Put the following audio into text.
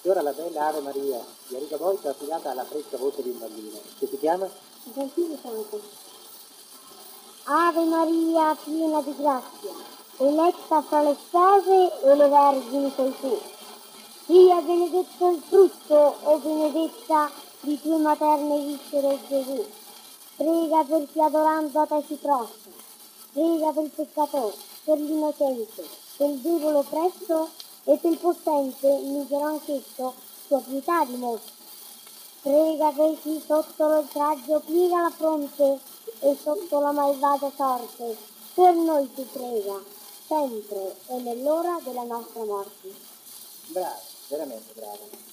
E ora la bella Ave Maria di Enrico Boito affidata alla fresca voce di un bambino, che si chiama? Gentile Santo. Ave Maria, piena di grazia, eletta fra le spose e le vergini sei tu. Sia benedetto il frutto, o benedetta, di tue materne viscere, Gesù. Prega per chi adorando a te si prostra. Prega per il peccatore, per l'innocente, per il debole oppresso e per il potente, misero anch'esso, sua pietà dimostra. Prega per chi sotto l'oltraggio piega la fronte e sotto la malvagia sorte. Per noi si prega, sempre e nell'ora della nostra morte. Bravo, veramente bravo.